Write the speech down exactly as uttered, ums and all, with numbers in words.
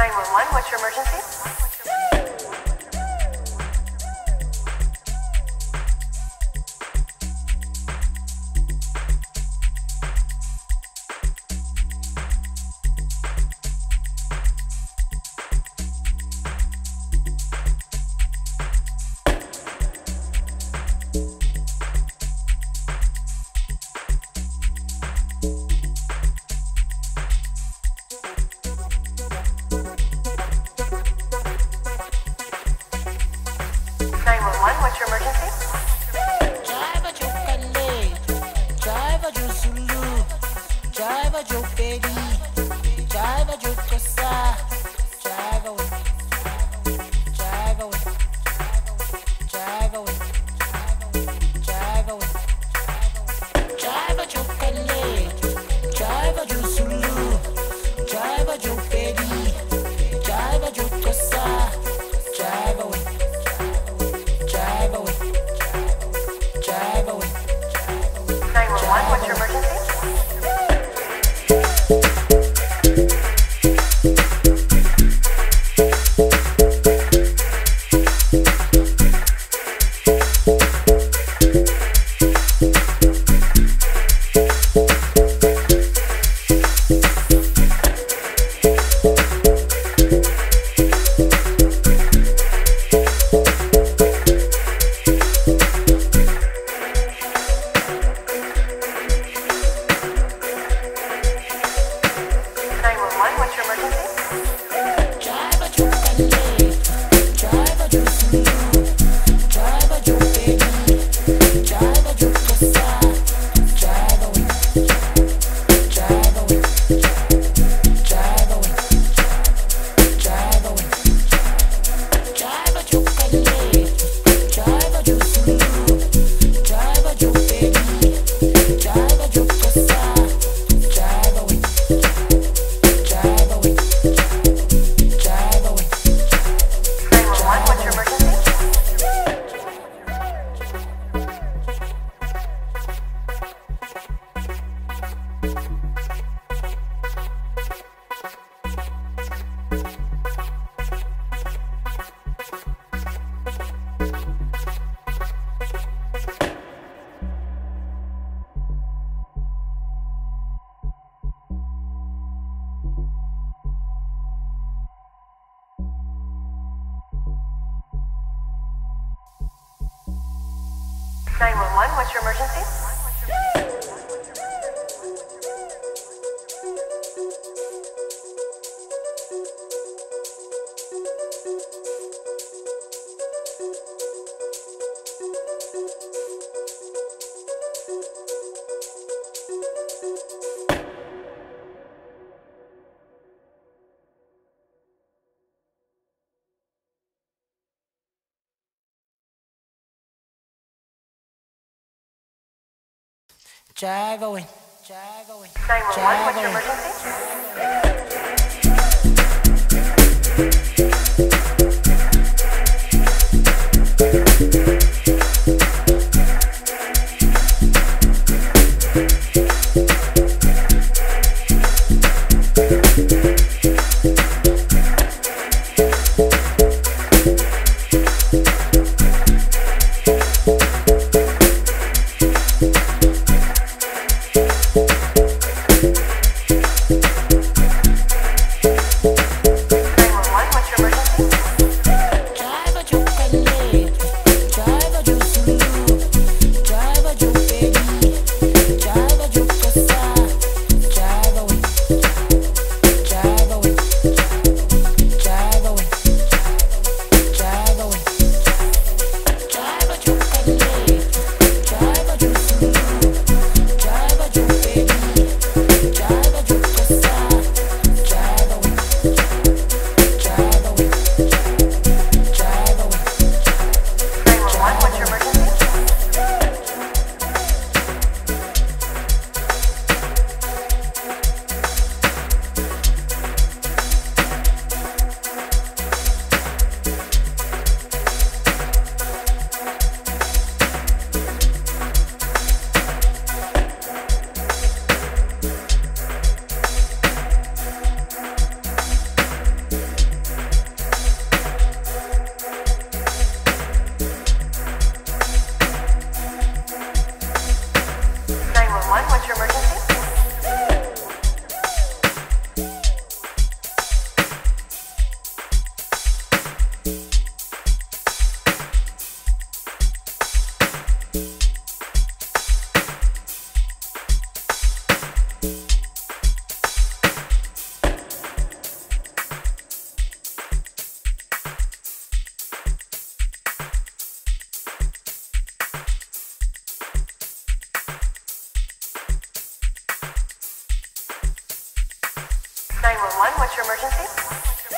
nine one one, what's your emergency? nine one one, what's your emergency? Jaiva jo Kale, Jaiva jo Zulu, Jaiva jo Baby, Jaiva jo Kosa, Jaiva we, Jaiva we, Jaiva we, Jaiva we, Jaiva jo Kale, Jaiva jo Zulu, Jaiva jo Baby, Jaiva jo Kosa, Jaiva we. Drive away, drive away. nine one one, what's your emergency? nine one one, what's your emergency? Drive a jo Kale, drive a jo Zulu, drive a jo Baby, drive a jo Kosa, drive away, drive away, drive away, drive away. Drive a jo Kale, drive a jo Zulu, drive a jo Baby, drive a jo Kosa, drive away. Drive away, drive away. nine one one, what's your emergency? nine one one, what's your emergency? Drive away, drive away. nine one one, what's your Drive away. emergency? nine one one, what's your emergency? Drive a jo Kale, drive a jo Zulu, drive a jo Baby, drive a jo Kosa, drive away, drive nine one one, what's your emergency?